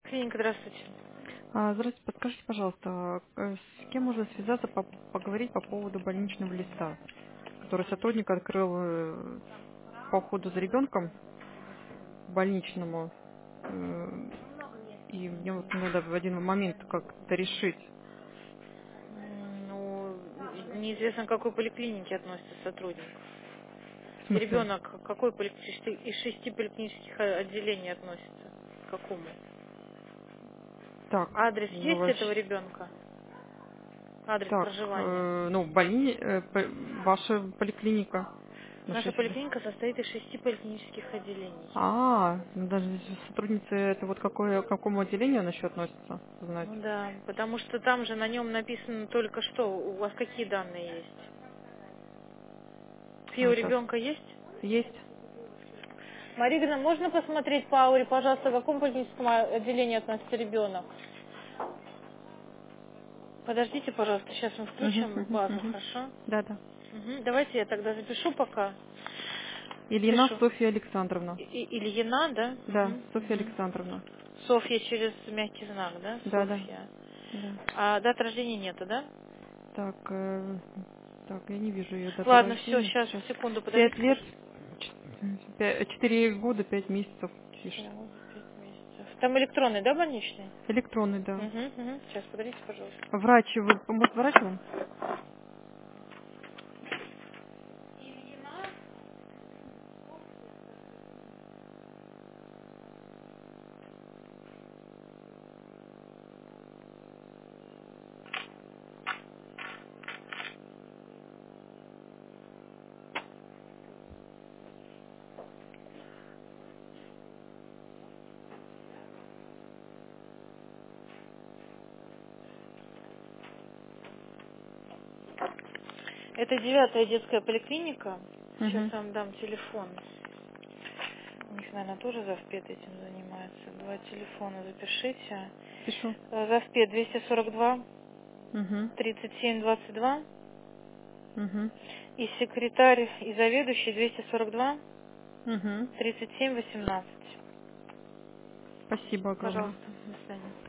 Клиника, здравствуйте. Здравствуйте, подскажите, пожалуйста, с кем можно связаться, поговорить по поводу больничного листа, который сотрудник открыл по уходу за ребенком больничному, и мне вот надо в один момент как-то решить. Ну, неизвестно, к какой поликлинике относится сотрудник. В смысле? Ребенок к какой из 6 поликлинических отделений относится? К какому? Так, Адрес ну, есть этого ребенка? Адрес так, проживания? ваша поликлиника. На Наша 6. поликлиника состоит из 6 поликлинических отделений. Ну даже здесь сотрудница, это вот к какому отделению она еще относится, узнать? Ну да, потому что там же на нем написано только что. У вас какие данные есть? ФИО Сейчас. ребенка есть? Есть? Мария Игоревна, можно посмотреть по ауре, пожалуйста, к какому поликлиническому отделению относится ребенок? Подождите, пожалуйста, сейчас мы Угу, включим угу, базу, угу. хорошо? Да, да. Давайте я тогда запишу пока. Ильина Запишу. Софья Александровна. Ильина, да? Да, Софья Александровна. Софья через мягкий знак, да? Да, да, Софья. да. А дат рождения нету, да? Так, я не вижу ее даты Ладно, все, рождения сейчас, сейчас. секунду, 5 подождите, лет, пожалуйста. 4 года, 5 месяцев пишет. 5 месяцев. Там электронный, да, больничный? Электронный, да. Сейчас, подождите, пожалуйста. Врач, вы, может, врач он? Это 9-я детская поликлиника. Сейчас Угу. я вам дам телефон. У них, наверное, тоже завпед этим занимается. Два телефона запишите. Пишу. Завпед 242 Угу. 37 22 Угу. и секретарь и заведующий 242 Угу. 37 18. Спасибо огромное. Пожалуйста, до свидания.